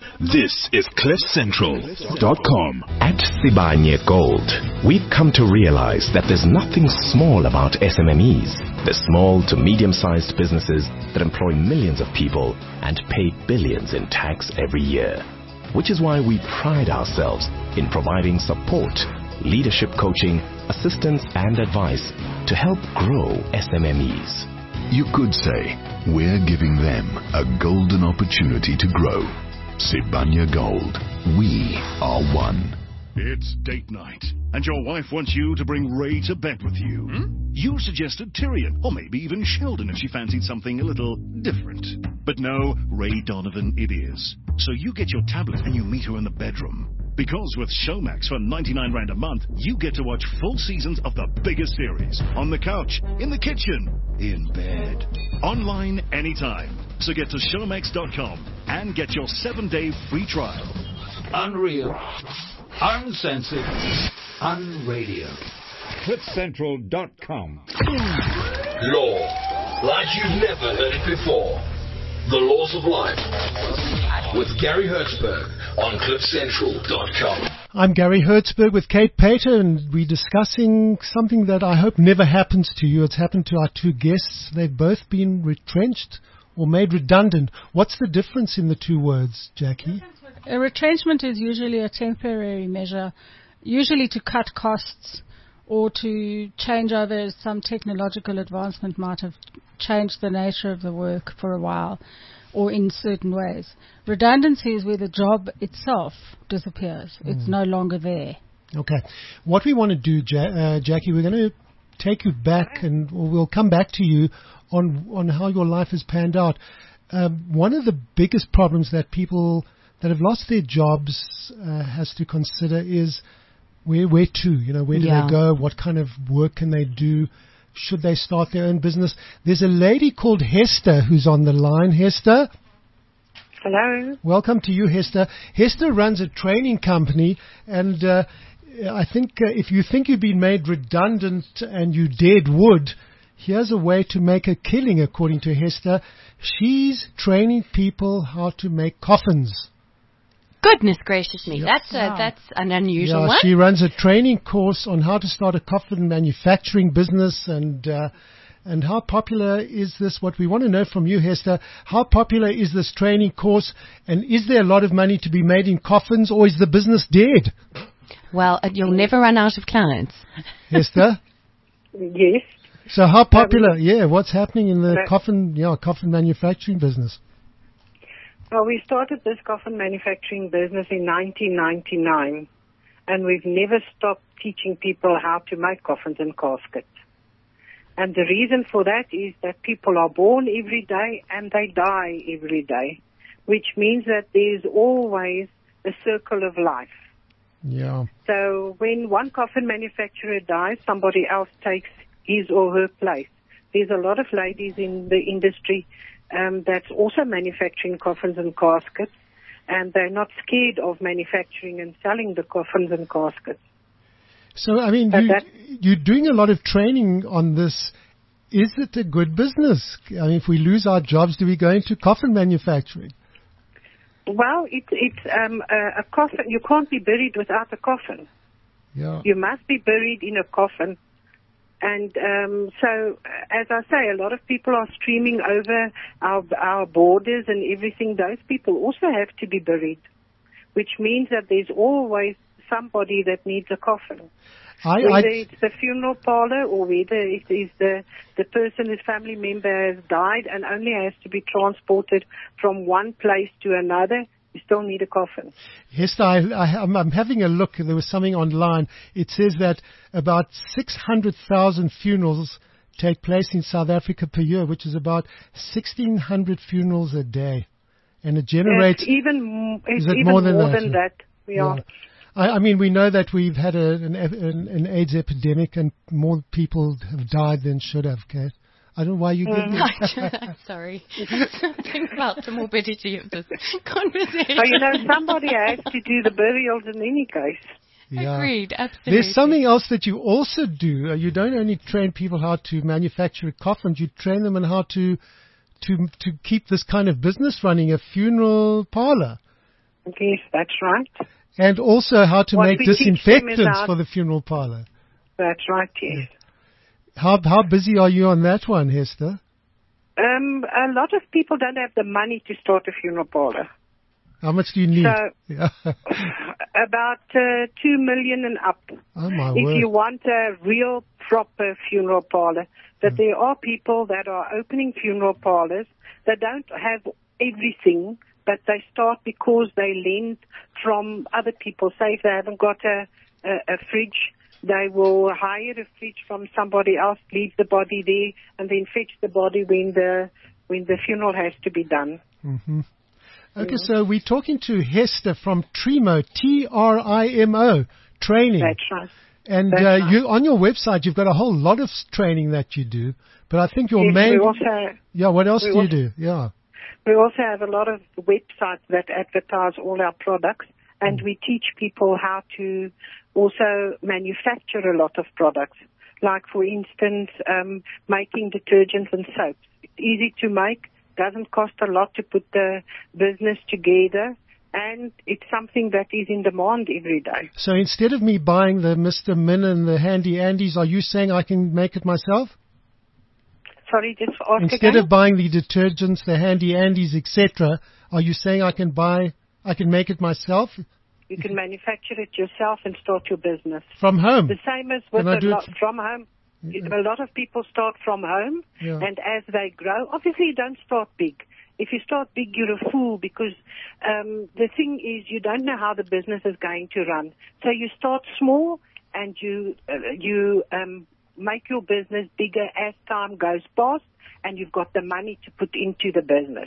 This is cliff central dot com. At Sibanye Gold, we've come to realize that there's nothing small about S M M Es. The small to medium-sized businesses that employ millions of people and pay billions in tax every year. Which is why we pride ourselves in providing support, leadership coaching, assistance and advice to help grow S M M Es. You could say we're giving them a golden opportunity to grow. Sibanye Gold. We are one. It's date night, and your wife wants you to bring Ray to bed with you. Hmm? You suggested Tyrion, or maybe even Sheldon if she fancied something a little different. But no, Ray Donovan it is. So you get your tablet and you meet her in the bedroom. Because with Showmax for ninety-nine rand a month, you get to watch full seasons of the biggest series. On the couch, in the kitchen, in bed. Online anytime. So get to showmax dot com and get your seven-day free trial. Unreal. Uncensored. Unradio. cliff central dot com. Law. Like you've never heard it before. The Laws of Life. With Gary Hertzberg on cliff central dot com. I'm Gary Hertzberg with Kate Pater, and we're discussing something that I hope never happens to you. It's happened to our two guests. They've both been retrenched or made redundant. What's the difference in the two words, Jackie? A retrenchment is usually a temporary measure, usually to cut costs or to change over. Some technological advancement might have changed the nature of the work for a while or in certain ways. Redundancy is where the job itself disappears. Mm. It's no longer there. Okay. What we want to do, ja- uh, Jackie, we're going to take you back and we'll come back to you on on how your life has panned out. Um, one of the biggest problems that people that have lost their jobs uh, has to consider is where where to, you know, where do yeah. they go? What kind of work can they do? Should they start their own business? There's a lady called Hester who's on the line. Hester? Hello. Welcome to you, Hester. Hester runs a training company, and uh, I think uh, if you think you've been made redundant and you dead wood, here's a way to make a killing, according to Hester. She's training people how to make coffins. Goodness gracious me, Yep. that's a, Wow. that's an unusual Yeah, one. she runs a training course on how to start a coffin manufacturing business, and uh, and how popular is this? What we want to know from you, Hester, how popular is this training course, and is there a lot of money to be made in coffins, or is the business dead? Well, uh, you'll never run out of clients. Hester? Yes. So how popular, yeah, what's happening in the Uh, coffin, yeah, coffin manufacturing business? Well, we started this coffin manufacturing business in nineteen ninety-nine, and we've never stopped teaching people how to make coffins and caskets. And the reason for that is that people are born every day and they die every day, which means that there's always a circle of life. Yeah. So when one coffin manufacturer dies, somebody else takes his or her place. There's a lot of ladies in the industry um, that's also manufacturing coffins and caskets, and they're not scared of manufacturing and selling the coffins and caskets. So, I mean, Uh, you, that- you're doing a lot of training on this. Is it a good business? I mean, if we lose our jobs, do we go into coffin manufacturing? Well, it, it's um, a, a coffin. You can't be buried without a coffin. Yeah. You must be buried in a coffin. And um, so, uh, as I say, a lot of people are streaming over our, our borders and everything. Those people also have to be buried, which means that there's always somebody that needs a coffin. I, whether I, it's the funeral parlor or whether it is the, the person, his family member has died and only has to be transported from one place to another, you still need a coffin. Hester, I, I, I'm, I'm having a look. There was something online. It says that about six hundred thousand funerals take place in South Africa per year, which is about sixteen hundred funerals a day. And it generates... It's even, it's is it even more than more that? than that. We Yeah. are. I, I mean, we know that we've had a, an, an, an AIDS epidemic and more people have died than should have, Kate. I don't know why you did Mm. I'm sorry. Something about the morbidity of this conversation. So, you know, somebody has to do the burials in any case. Yeah. Agreed, absolutely. There's something else that you also do. Uh, You don't only train people how to manufacture coffins, you train them on how to to to keep this kind of business running, a funeral parlor. Yes, that's right. And also how to What make we teach them is disinfectants how- for the funeral parlor. That's right, yes. How how busy are you on that one, Hester? Um, a lot of people don't have the money to start a funeral parlor. How much do you need? So, Yeah. about uh, two million and up. Oh my if word. you want a real proper funeral parlor, that there are people that are opening funeral parlors that don't have everything, but they start because they lend from other people. Say if they haven't got a, a, a fridge, they will hire a fridge from somebody else, leave the body there, and then fetch the body when the when the funeral has to be done. Mm-hmm. Okay, so we're talking to Hester from Trimo, T R I M O, training. That's right. And That's uh, right. you on your website, you've got a whole lot of s- training that you do. But I think your Yes, main... we also, yeah, what else we do you also- do? Yeah. we also have a lot of websites that advertise all our products, and we teach people how to also manufacture a lot of products. Like, for instance, um, making detergents and soaps. It's easy to make, doesn't cost a lot to put the business together, and it's something that is in demand every day. So instead of me buying the Mister Min and the Handy Andes, are you saying I can make it myself? Sorry, just ask Instead again. of buying the detergents, the Handy Andes, et cetera, are you saying I can buy, I can make it myself You can manufacture it yourself and start your business. from home? The same as with Can I a do it lot from home. A lot of people start from home, Yeah. and as they grow, obviously you don't start big. If you start big, you're a fool, because um, the thing is you don't know how the business is going to run. So you start small, and you uh, you um, make your business bigger as time goes past, and you've got the money to put into the business.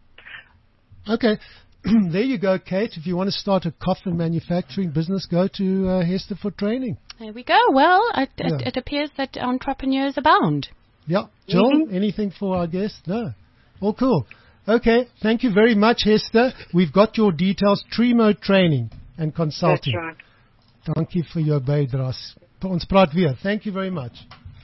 Okay. There you go, Kate. If you want to start a coffin manufacturing business, go to uh, Hester for training. There we go. Well, it, it, Yeah. it appears that entrepreneurs abound. Yeah. Jill, Mhm. anything for our guest? No. All cool. Okay. Thank you very much, Hester. We've got your details. Trimo Training and Consulting. That's right. Dankie vir jou bydraes. Ons praat weer. Thank you very much.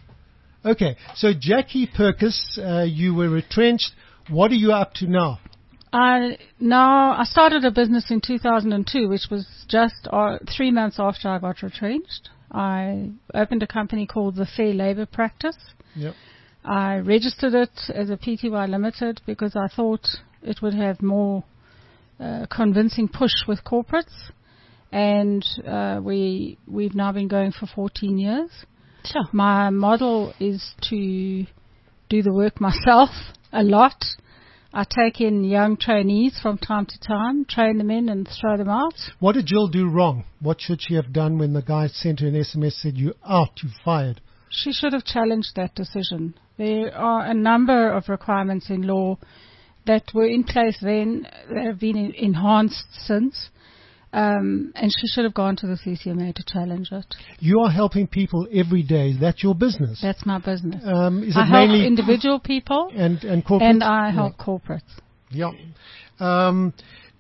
Okay. So Jackie Perkis, uh, you were retrenched. What are you up to now? I now I started a business in two thousand two, which was just uh, three months after I got retrenched. I opened a company called the Fair Labour Practice. Yep. I registered it as a P T Y Limited because I thought it would have more uh, convincing push with corporates, and uh, we we've now been going for fourteen years. Sure. My model is to do the work myself a lot. I take in young trainees from time to time, train them in and throw them out. What did Jill do wrong? What should she have done when the guy sent her an S M S said, "You out, you fired"? She should have challenged that decision. There are a number of requirements in law that were in place then that have been en- enhanced since, um, and she should have gone to the C C M A to challenge it. You are helping people every day. Is that your business? That's my business. Um, is it I help mainly individual people and and corporate? and I help corporates. Yeah. Um,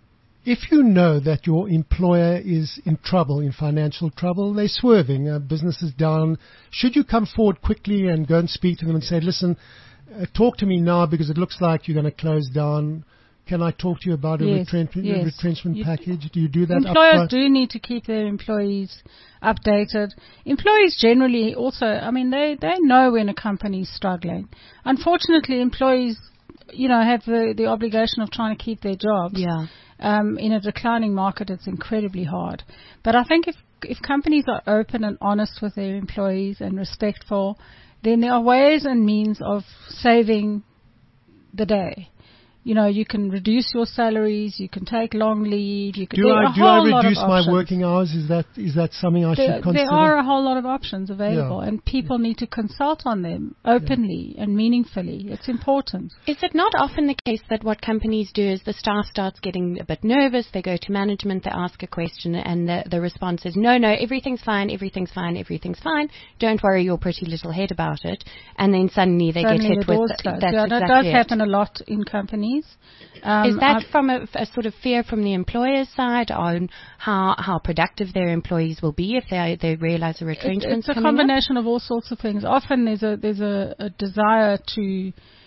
if you know that your employer is in trouble, in financial trouble, they're swerving, uh, business is down, should you come forward quickly and go and speak to them and say, listen, uh, talk to me now because it looks like you're going to close down. Can I talk to you about a Yes, retrenchment, yes. retrenchment You- package? Do you do that? Employers upfront? do need to keep their employees updated. Employees generally also, I mean, they, they know when a company is struggling. Unfortunately, employees, you know, have the, the obligation of trying to keep their jobs. Yeah. Um, in a declining market, it's incredibly hard. But I think if, if companies are open and honest with their employees and respectful, then there are ways and means of saving the day. You know, you can reduce your salaries, you can take long leave, you can Do there I are a do I whole lot of reduce my options. working hours? Is that is that something I There, should consider? there are a whole lot of options available, Yeah. and people need to consult on them openly and meaningfully. It's important. Is it not often the case that what companies do is the staff starts getting a bit nervous, they go to management, they ask a question, and the, the response is, no, no, everything's fine, everything's fine, everything's fine, don't worry your pretty little head about it, and then suddenly they Suddenly get hit the doors with... close. That's Yeah, that exactly does it. happen a lot in companies. Um, Is that I- from a, a sort of fear from the employer's side on how how productive their employees will be if they they realise a It- retrenchment? It's a combination of all sorts of things. Often there's a there's a, a desire to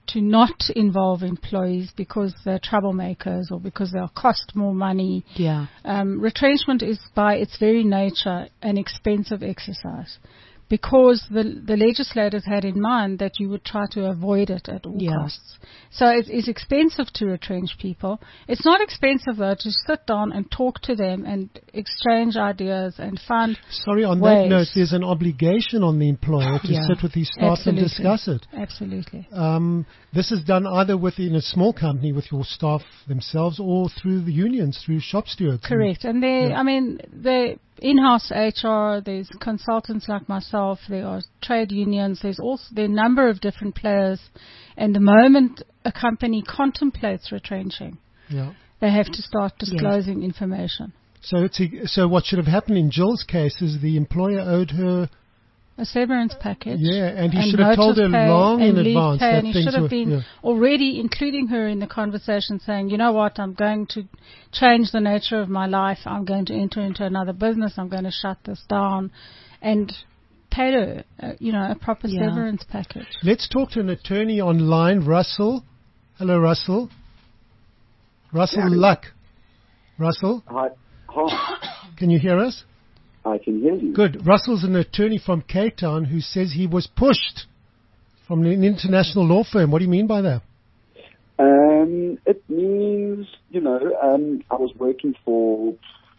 to not involve employees because they're troublemakers or because they'll cost more money. Yeah. Um, retrenchment is by its very nature an expensive exercise, because the the legislators had in mind that you would try to avoid it at all Yeah. costs. So it is expensive to retrench people. It's not expensive, though, to sit down and talk to them and exchange ideas and find Sorry, on ways. that note, there's an obligation on the employer to Yeah. sit with his staff Absolutely. and discuss it. Absolutely. Um, this is done either within a small company with your staff themselves or through the unions, through shop stewards. Correct. And they, Yeah. I mean, the in-house H R, there's consultants like myself, there are trade unions, there's also there are a number of different players. And the moment a company contemplates retrenching, Yeah. they have to start disclosing information. So, it's a, so what should have happened in Jill's case is the employer owed her. A severance package. Yeah, and he should have told her notice pay long in and leave advance pay, that and he things should have were- been yeah. already including her in the conversation, saying, you know what, I'm going to change the nature of my life. I'm going to enter into another business. I'm going to shut this down, and paid her, uh, you know, a proper Yeah. severance package. Let's talk to an attorney online, Russell. Hello, Russell. Russell Howdy. Luck. Russell, Hi. Hi. can you hear us? I can hear you. Good. Russell's an attorney from Cape Town who says he was pushed from an international law firm. What do you mean by that? Um, it means, you know, um, I was working for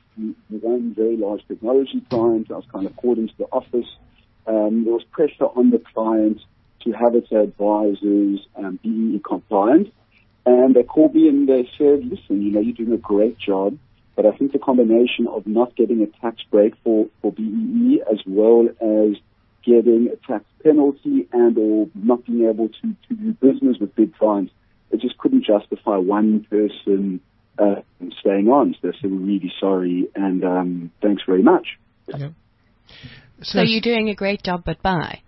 one very large technology client. I was kind of called into the office. Um, there was pressure on the client to have its advisors um, be E E compliant. And they called me and they said, listen, you know, you're doing a great job, but I think the combination of not getting a tax break for, for B E E as well as getting a tax penalty and or not being able to, to do business with big clients, it just couldn't justify one person uh, staying on. So they said, we're really sorry and um, thanks very much. Yeah. So, you're doing a great job, but bye.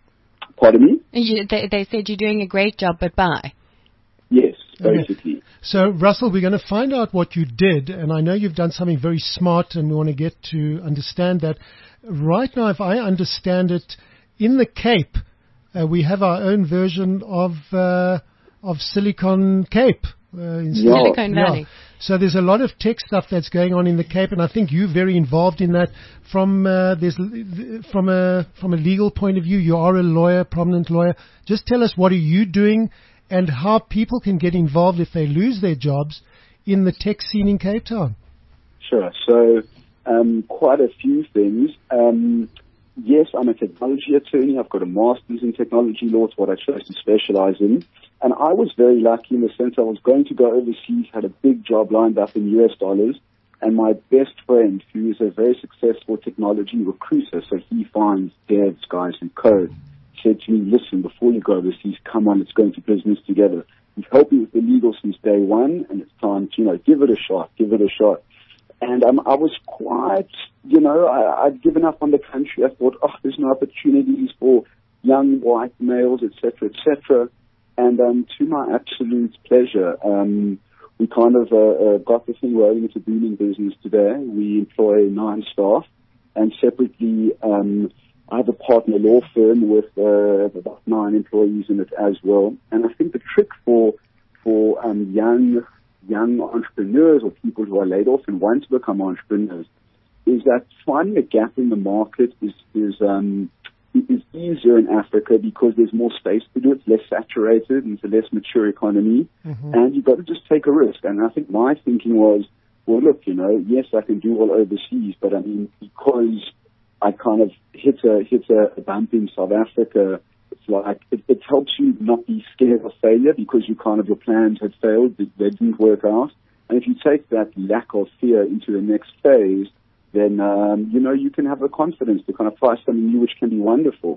Pardon me? You, they, they said you're doing a great job, but bye. Yes, Okay. basically. So, Russell, we're going to find out what you did, and I know you've done something very smart, and we want to get to understand that. Right now, if I understand it, in the Cape, uh, we have our own version of uh, of Silicon Cape. Uh, in Yeah. Silicon Valley. Yeah. So there's a lot of tech stuff that's going on in the Cape, and I think you're very involved in that. From uh, there's from a from a legal point of view, you are a lawyer, prominent lawyer. Just tell us, what are you doing, and how people can get involved if they lose their jobs in the tech scene in Cape Town. Sure. So um, quite a few things. Um, yes, I'm a technology attorney. I've got a master's in technology law. It's what I chose to specialize in. And I was very lucky in the sense I was going to go overseas, had a big job lined up in U S dollars. And my best friend, who is a very successful technology recruiter, so he finds devs, guys who code, said to me, listen, before you go overseas, come on, let's go into business together. You've helped me with the legal since day one, and it's time to, you know, give it a shot, give it a shot. And um, I was quite, you know, I, I'd given up on the country. I thought, oh, there's no opportunities for young white males, et cetera, et cetera. And um, to my absolute pleasure, um, we kind of uh, uh, got the thing rolling. It's a booming business today. We employ nine staff, and separately, um, I have a partner law firm with uh, about nine employees in it as well. And I think the trick for for um, young young entrepreneurs or people who are laid off and want to become entrepreneurs is that finding a gap in the market is is um, is easier in Africa because there's more space to do it, it's less saturated, and it's a less mature economy, mm-hmm. and you've got to just take a risk. And I think my thinking was, well, look, you know, yes, I can do well overseas, but I mean, because I kind of hit a hit a bump in South Africa, it's like it, it helps you not be scared of failure because you kind of your plans had failed, they, they didn't work out. And if you take that lack of fear into the next phase, then, um, you know, you can have the confidence to kind of try something new, which can be wonderful.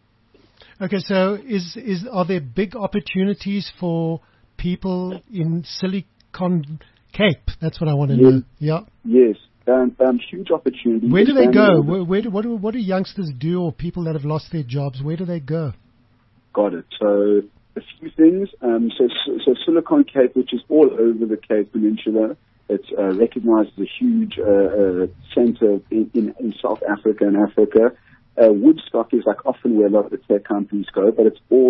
Okay, so is is are there big opportunities for people in Silicon Cape? That's what I want to yes. know. Yeah. Yes, um, um, huge opportunities. Where do they and go? uh, Where, where do, what, do, what do youngsters do, or people that have lost their jobs? Where do they go? Got it. So a few things. Um, so, so Silicon Cape, which is all over the Cape Peninsula. It's uh, recognized as a huge uh, uh, center in, in, in South Africa and Africa. Uh, Woodstock is like often where a lot of the tech companies go, but it's all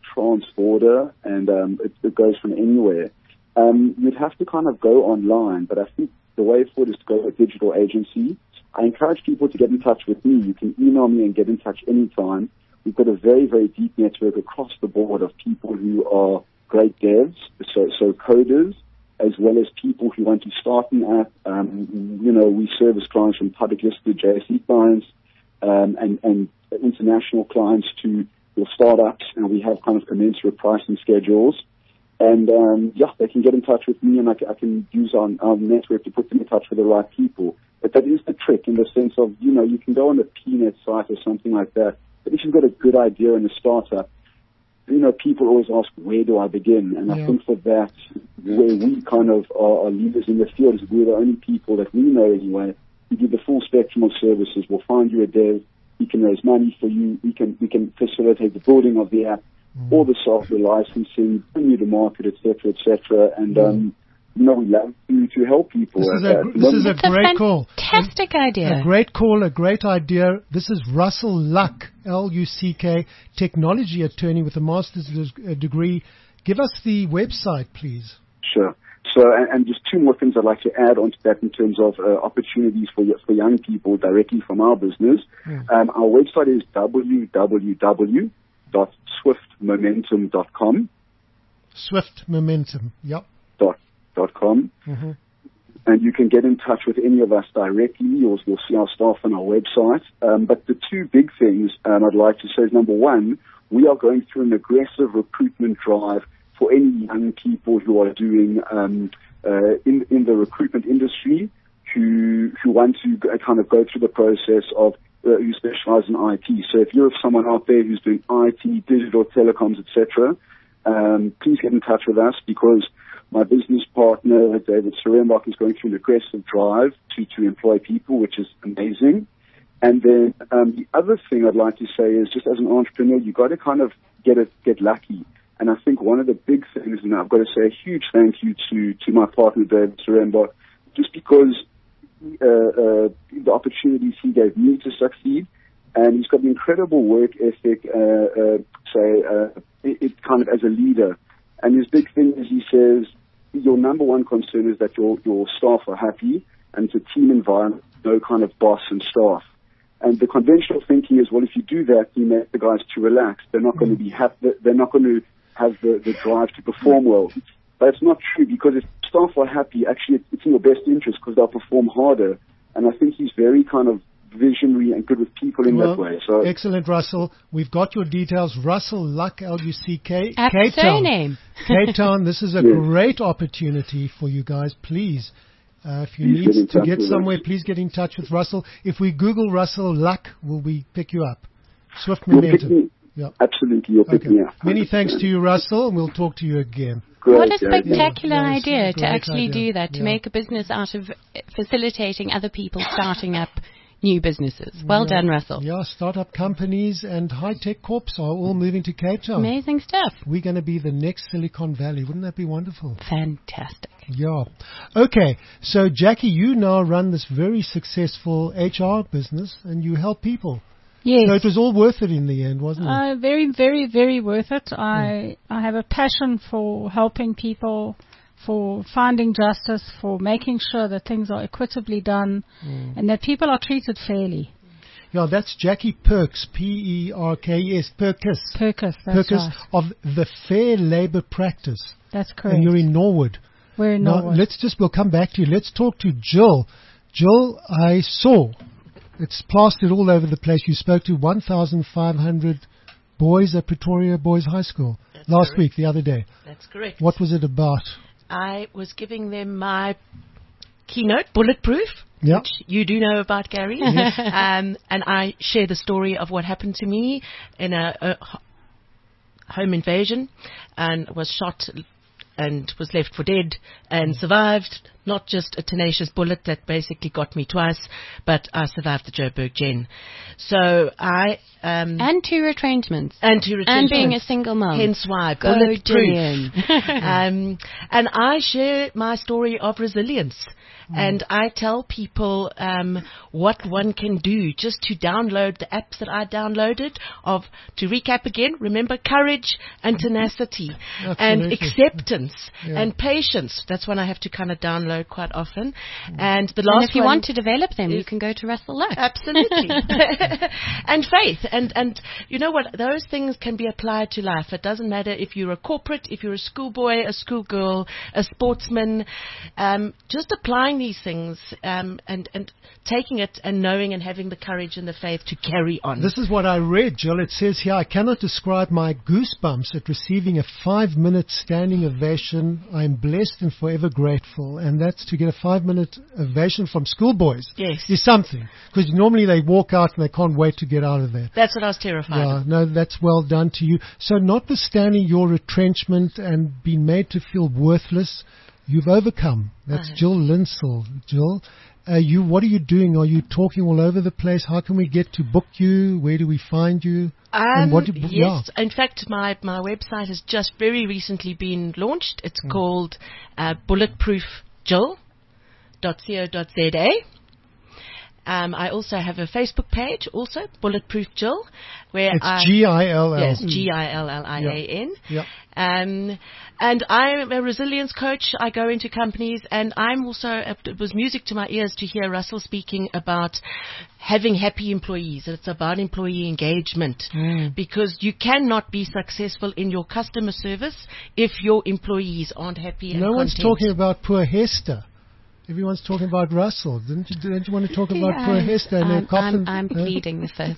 trans-border, and um, it, it goes from anywhere. Um, you'd have to kind of go online, but I think the way forward is to go with a digital agency. I encourage people to get in touch with me. You can email me and get in touch anytime. We've got a very, very deep network across the board of people who are great devs, so, so coders, as well as people who want to start an app. Um, you know, we service clients from public listed J S E clients um, and, and international clients to your startups, and we have kind of commensurate pricing schedules. And, um, yeah, they can get in touch with me, and I, I can use our, our network to put them in touch with the right people. But that is the trick in the sense of, you know, you can go on a P net site or something like that, but if you've got a good idea in a startup, you know, people always ask, where do I begin? And yeah. I think for that, where we kind of are, are leaders in the field is we're the only people that we know anyway who give the full spectrum of services. We'll find you a dev, we can raise money for you, we can, we can facilitate the building of the app, Mm. all the software licensing, bring you to market, et cetera, et cetera. And, mm. um, you know, we love to, to help people. This is a, this is a great call. Fantastic idea. A great call, a great idea. This is Russell Luck, L U C K, technology attorney with a master's degree. Give us the website, please. Sure. So, and, and just two more things I'd like to add onto that in terms of uh, opportunities for for young people directly from our business. Mm. Um, our website is w w w dot swift momentum dot com. Swift Momentum, yep. Dot, dot com. Mm-hmm. And you can get in touch with any of us directly, or you'll see our staff on our website. Um, but the two big things um, I'd like to say is, number one, we are going through an aggressive recruitment drive for any young people who are doing um, uh, in in the recruitment industry who who want to go, kind of go through the process of uh, who specialize in I T. So if you're someone out there who's doing I T, digital telecoms, et cetera, um, please get in touch with us, because my business partner, David Serembach, is going through an aggressive drive to, to employ people, which is amazing. And then um, the other thing I'd like to say is, just as an entrepreneur, you've got to kind of get it, get lucky. And I think one of the big things, and I've got to say a huge thank you to, to my partner, David Serembach, just because uh, uh, the opportunities he gave me to succeed. And he's got an incredible work ethic, uh, uh, say, uh, it, it kind of as a leader. And his big thing is, he says, your number one concern is that your, your staff are happy, and it's a team environment, no kind of boss and staff. And the conventional thinking is, well, if you do that, you make the guys too relaxed. They're not going to be happy. They're not going to have the, the drive to perform well. But it's not true, because if staff are happy, actually it's in your best interest, because they'll perform harder. And I think he's very kind of visionary and good with people in well, that way. So excellent, Russell. We've got your details. Russell Luck, L U C K, Apt Cape Town. surname. Cape Town. This is a yes. great opportunity for you guys. Please, uh, if you please need get to get somewhere, us. please get in touch with Russell. If we Google Russell Luck, will we pick you up? Swift You'll Momentum. pick me, yep. Absolutely, you'll pick okay. me up. Many thanks to you, Russell, and we'll talk to you again. Great, what a yeah, spectacular yeah. idea Nice, to great actually idea. do that, to Yeah. make a business out of facilitating other people starting up new businesses. Well yeah. done, Russell. Yeah, startup companies and high-tech corps are all moving to Cape Town. Amazing stuff. We're going to be the next Silicon Valley. Wouldn't that be wonderful? Fantastic. Yeah. Okay, so Jackie, you now run this very successful H R business, and you help people. Yes. So it was all worth it in the end, wasn't it? Uh, very, very, very worth it. I I have a passion for helping people, for finding justice, for making sure that things are equitably done, Mm. and that people are treated fairly. Yeah, that's Jackie Perks, P E R K S, Perkis. Perkis, that's Perkis right. of the Fair Labour Practice. That's correct. And you're in Norwood. We're in Now, Norwood. let's just, we'll come back to you. Let's talk to Jill. Jill, I saw, it's plastered all over the place. You spoke to one thousand five hundred boys at Pretoria Boys High School That's last correct. week, the other day. That's correct. What was it about? I was giving them my keynote, Bulletproof, Yeah. which you do know about, Gary. Yes. um, and I share the story of what happened to me in a, a h- home invasion, and was shot and was left for dead and survived. Not just a tenacious bullet that basically got me twice, but I survived the Joburg Gen. So I... Um, And two retrenchments. and two And retrenchments. being a single mom. Hence why, Go, bulletproof. Gillian. um, and I share my story of resilience. And I tell people um, what one can do just to download the apps that I downloaded. Of to recap again, remember courage and tenacity and acceptance yeah. and patience. That's one I have to kind of download quite often. And the last and if you one want to develop them, you can go to Russell Luck. Absolutely. And faith. And, and you know what? Those things can be applied to life. It doesn't matter if you're a corporate, if you're a schoolboy, a schoolgirl, a sportsman. Um, just applying these things um, and, and taking it and knowing and having the courage and the faith to carry on. This is what I read, Jill. It says here, I cannot describe my goosebumps at receiving a five-minute standing ovation. I am blessed and forever grateful. And that's to get a five-minute ovation from schoolboys. Yes. Is something. Because normally they walk out and they can't wait to get out of there. That's what I was terrified Yeah, of. no, that's well done to you. So notwithstanding your retrenchment and being made to feel worthless, you've overcome. That's Uh, Jill Linsell. Jill, uh, you, what are you doing? Are you talking all over the place? How can we get to book you? Where do we find you? Um, and what do, yes, yeah. in fact, my, my website has just very recently been launched. It's Mm. called uh, bulletproof jill dot co dot za. Um, I also have a Facebook page, also Bulletproof Jill, where It's I G I L L. yes G I L L I A N. Yeah. Um, and I'm a resilience coach. I go into companies, and I'm also it was music to my ears to hear Russell speaking about having happy employees. It's about employee engagement Mm. because you cannot be successful in your customer service if your employees aren't happy. And No one's content. talking about poor Hester. Everyone's talking about Russell. Didn't you, didn't you want to talk about Yeah, poor Hester and her I'm, coffin? I'm, I'm uh, pleading the fifth.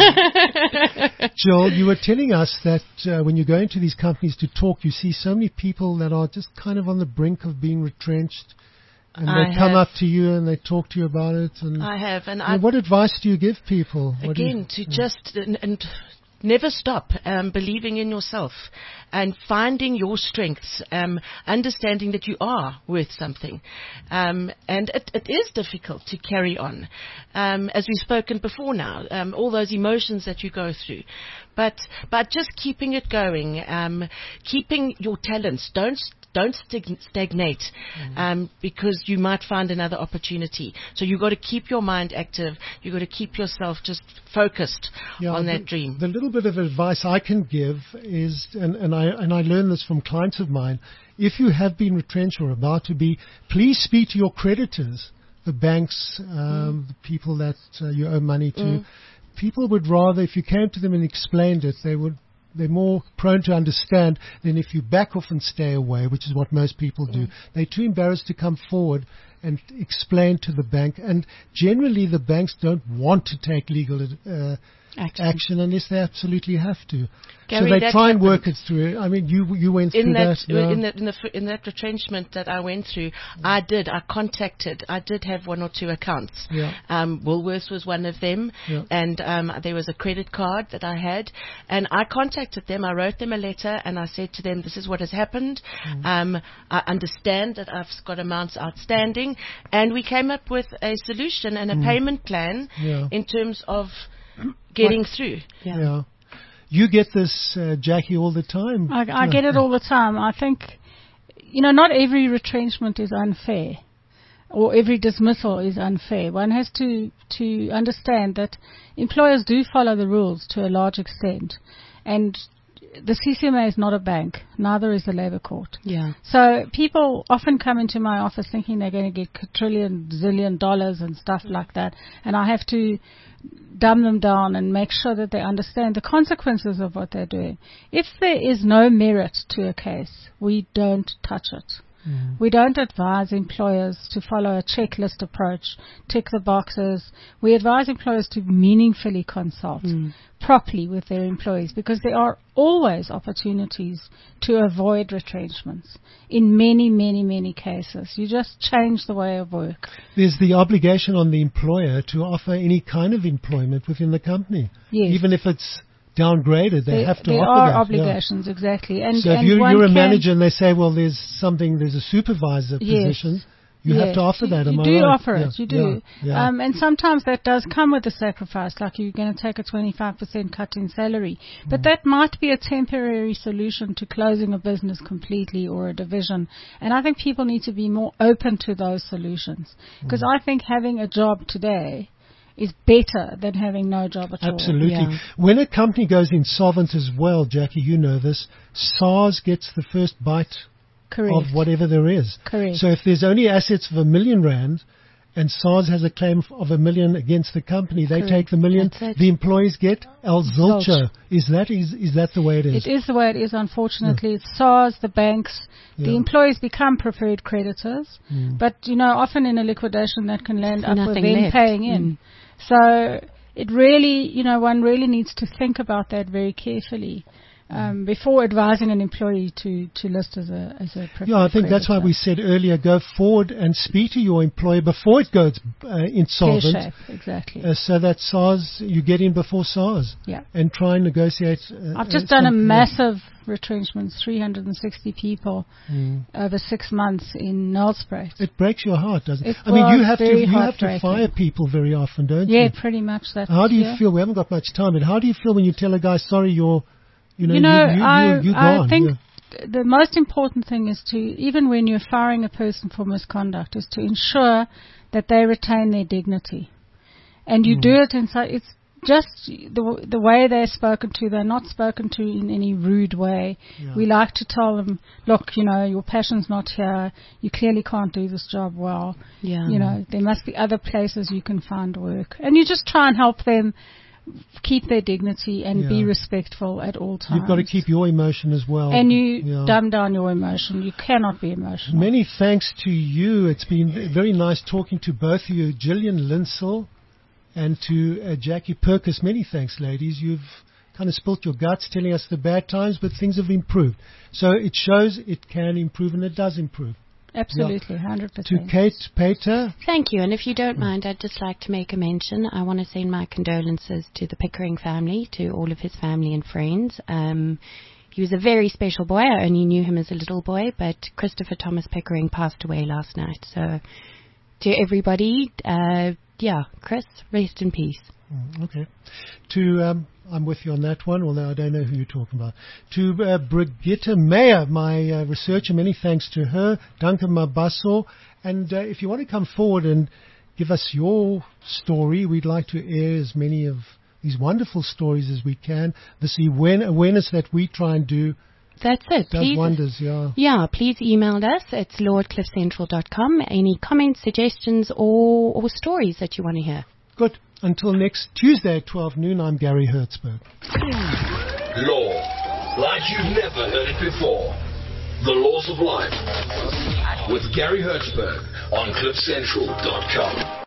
Joel, you were telling us that uh, when you go into these companies to talk, you see so many people that are just kind of on the brink of being retrenched. And I they come have. up to you and they talk to you about it. And, I have, and and I what advice do you give people? What do you- again to just and, and never stop um, believing in yourself and finding your strengths, um, understanding that you are worth something. Um, and it, it is difficult to carry on, um, as we've spoken before now, um, all those emotions that you go through. But, but just keeping it going, um, keeping your talents. Don't Don't stag- stagnate um, because you might find another opportunity. So you've got to keep your mind active. You've got to keep yourself just focused Yeah, on that the, dream. The little bit of advice I can give is, and, and I and I learned this from clients of mine, if you have been retrenched or about to be, please speak to your creditors, the banks, um, mm. the people that uh, you owe money to. Mm. People would rather, if you came to them and explained it, they would they're more prone to understand than if you back off and stay away, which is what most people do. Mm. They're too embarrassed to come forward and explain to the bank. And generally, the banks don't want to take legal uh, action. action unless they absolutely have to. Gary, so they try and happened. work it through. I mean, you you went in through that, that. Yeah. In that in, the, in that retrenchment that I went through, I did. I contacted. I did have one or two accounts. Yeah. Um, Woolworths was one of them, yeah. and um, there was a credit card that I had, and I contacted them. I wrote them a letter, and I said to them, "This is what has happened. Mm. Um, I understand that I've got amounts outstanding," and we came up with a solution and a mm. payment plan yeah. in terms of getting what? through. Yeah. yeah. You get this, uh, Jackie, all the time. I, I get it all the time. I think, you know, not every retrenchment is unfair, or every dismissal is unfair. One has to to understand that employers do follow the rules to a large extent, and the C C M A is not a bank, neither is the Labour Court. Yeah. So people often come into my office thinking they're going to get quadrillion, zillion dollars and stuff like that, and I have to dumb them down and make sure that they understand the consequences of what they're doing. If there is no merit to a case, we don't touch it. Mm. We don't advise employers to follow a checklist approach, tick the boxes. We advise employers to meaningfully consult mm. properly with their employees, because there are always opportunities to avoid retrenchments in many, many, many cases. You just change the way of work. There's the obligation on the employer to offer any kind of employment within the company. Yes. Even if it's downgraded, they there, have to there offer are that. obligations, yeah. exactly. And, so and if you, one you're a can manager and they say, well, there's something, there's a supervisor yes. position, You yes. have to offer that, you, am you I do right? offer yeah. it, you do. Yeah. Yeah. Um, and sometimes that does come with a sacrifice, like you're going to take a twenty-five percent cut in salary. But mm. that might be a temporary solution to closing a business completely or a division. And I think people need to be more open to those solutions. Because mm. I think having a job today is better than having no job at Absolutely. all. Absolutely. Yeah. When a company goes insolvent as well, Jackie, you know this, SARS gets the first bite Correct. of whatever there is. Correct. So if there's only assets of a million rand and SARS has a claim of a million against the company, they Correct. take the million. The employees get El Zilcher. Is that is is that the way it is? It is the way it is, unfortunately. Yeah. It's SARS, the banks, yeah. the employees become preferred creditors. Mm. But, you know, often in a liquidation that can land up with them left. paying in. Mm. So it really, you know, one really needs to think about that very carefully. Um, before advising an employee to, to list as a as a preferred Yeah, I think creditor. That's why we said earlier, go forward and speak to your employer before it goes uh, insolvent. Shape, exactly. Uh, so that SARS, you get in before SARS. Yeah. And try and negotiate. Uh, I've just uh, done a massive retrenchment, three hundred sixty people mm. over six months in Nelspruit. It breaks your heart, doesn't it? it I mean, you have to you have to breaking. fire people very often, don't yeah, you? Yeah, pretty much that. How do you year. feel? We haven't got much time, but how do you feel when you tell a guy, sorry, you're You know, you know you, you, I, you, I think yeah. the most important thing is to, even when you're firing a person for misconduct, is to ensure that they retain their dignity. And you mm. do it in so it's just the the way they're spoken to. They're not spoken to in any rude way. Yeah. We like to tell them, look, you know, your passion's not here. You clearly can't do this job well. Yeah. You know, there must be other places you can find work. And you just try and help them keep their dignity and yeah. be respectful at all times. You've got to keep your emotion as well. And you yeah. dumb down your emotion. You cannot be emotional. Many thanks to you. It's been very nice talking to both of you, Gillian Linsell and to uh, Jackie Purkis. Many thanks, ladies. You've kind of spilt your guts telling us the bad times, but things have improved. So it shows it can improve, and it does improve. Absolutely, yeah. one hundred percent. To Kate Pater. Thank you. And if you don't mind, I'd just like to make a mention. I want to send my condolences to the Pickering family, to all of his family and friends. Um, he was a very special boy. I only knew him as a little boy, but Christopher Thomas Pickering passed away last night. So to everybody, uh, yeah, Chris, rest in peace. Mm, okay. To... Um, I'm with you on that one, although I don't know who you're talking about. To uh, Brigitte Meyer, my uh, researcher, many thanks to her. Duncan Mabaso. And uh, if you want to come forward and give us your story, we'd like to air as many of these wonderful stories as we can. This awareness that we try and do That's it. does please, wonders, yeah. Yeah, please email us. It's law at cliff central dot com. Any comments, suggestions, or, or stories that you want to hear. Good. Until next Tuesday at twelve noon, I'm Gary Hertzberg. Law, like you've never heard it before. The Laws of Life with Gary Hertzberg on cliff central dot com.